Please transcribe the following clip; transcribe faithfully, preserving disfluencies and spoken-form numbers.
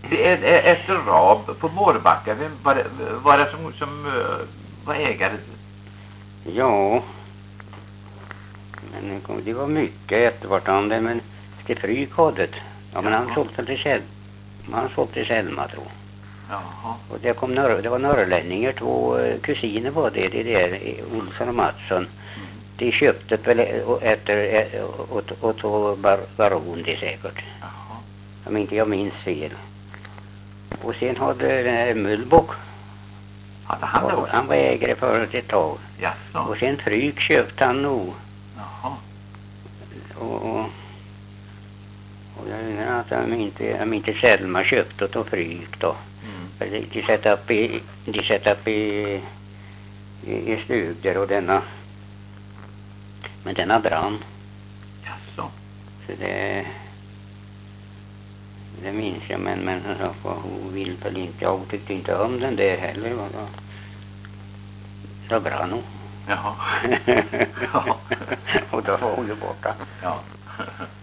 Det är ett rab på Mårbacka. Vem var det, var det som, som uh, var ägare? Ja. Men det var mycket eftervartande, men till Fryk hade det. Ja, men han sålde till Selma. Han sålde till Selma, tror jag. Jaha. Och det kom norr, det var norrlänningar, två uh, kusiner var det, det där, Olsson och Mattsson. Mm. De köpte väl efter och och tog bar, baron det säkert. Jaha. Om inte jag minns fel. Och sen hade den här Mullbock. Hade han det också? Han var ägare förut ett tag. Jaså. Och sen Fryk köpte han nog. Jaha. Och, och, och jag undrar att de inte, de inte Selma köpte och tog Fryk då. Mm. De, de satt upp i, de satt upp i, i, i stugor och denna. Men denna brann. Jaså. Så det, det minns jag, men, men så, hon vill väl inte, jag tyckte inte om den där heller. Och då, då brann hon. Jaha. Och då var hon ju borta. Ja.